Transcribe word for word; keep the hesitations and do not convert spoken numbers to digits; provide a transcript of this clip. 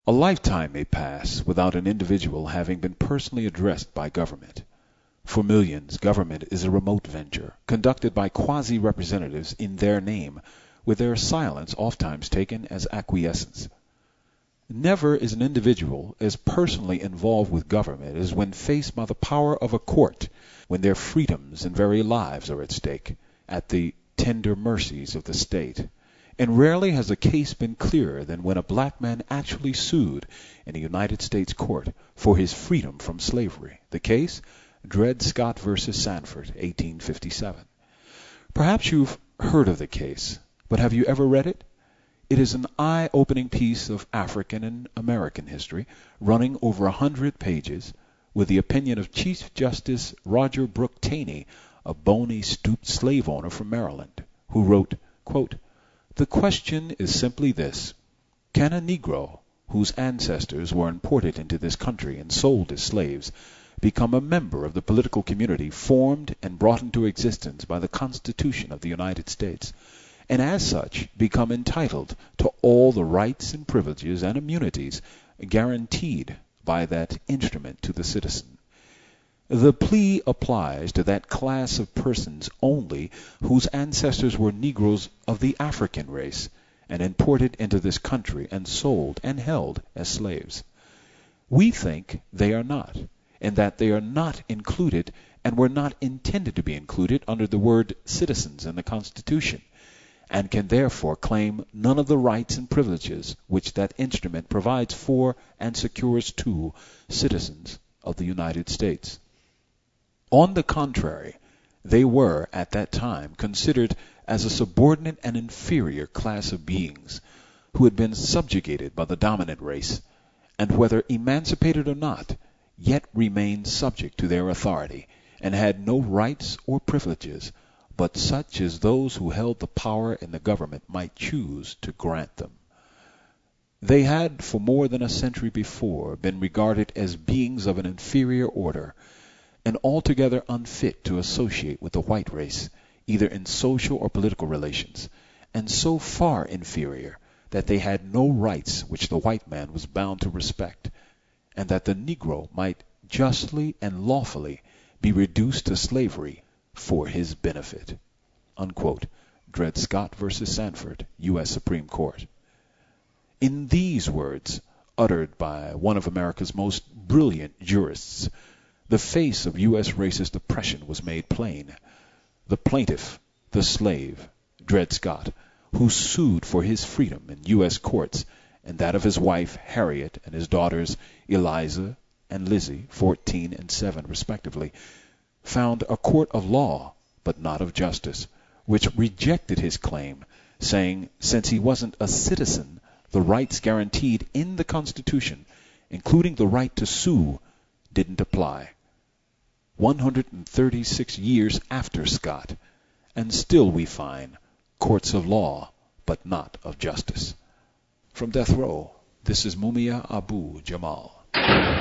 A lifetime may pass without an individual having been personally addressed by government. For millions, government is a remote venture, conducted by quasi-representatives in their name, with their silence ofttimes taken as acquiescence. Never is an individual as personally involved with government as when faced by the power of a court, when their freedoms and very lives are at stake, at the tender mercies of the state. And rarely has a case been clearer than when a black man actually sued in a United States court for his freedom from slavery. The case, Dred Scott versus Sandford, eighteen fifty-seven. Perhaps you've heard of the case, but have you ever read it? It is an eye-opening piece of African and American history, running over a hundred pages, with the opinion of Chief Justice Roger Brooke Taney, a bony, stooped slave owner from Maryland, who wrote, quote, "The question is simply this: can a Negro, whose ancestors were imported into this country and sold as slaves, become a member of the political community formed and brought into existence by the Constitution of the United States, and as such become entitled to all the rights and privileges and immunities guaranteed by that instrument to the citizen? The plea applies to that class of persons only whose ancestors were Negroes of the African race, and imported into this country and sold and held as slaves. We think they are not, and that they are not included and were not intended to be included under the word citizens in the Constitution, and can therefore claim none of the rights and privileges which that instrument provides for and secures to citizens of the United States. On the contrary, they were at that time considered as a subordinate and inferior class of beings who had been subjugated by the dominant race, and whether emancipated or not, yet remained subject to their authority, and had no rights or privileges but such as those who held the power in the government might choose to grant them. They had for more than a century before been regarded as beings of an inferior order, and altogether unfit to associate with the white race, either in social or political relations, and so far inferior that they had no rights which the white man was bound to respect, and that the Negro might justly and lawfully be reduced to slavery for his benefit." Unquote. Dred Scott versus Sandford, U S Supreme Court. In these words, uttered by one of America's most brilliant jurists, the face of U S racist oppression was made plain. The plaintiff, the slave, Dred Scott, who sued for his freedom in U S courts, and that of his wife Harriet and his daughters Eliza and Lizzie, fourteen and seven respectively, found a court of law but not of justice, which rejected his claim, saying since he wasn't a citizen, the rights guaranteed in the Constitution, including the right to sue, didn't apply. one hundred thirty-six years after Scott, and still we find courts of law but not of justice. From death row, this is Mumia Abu Jamal.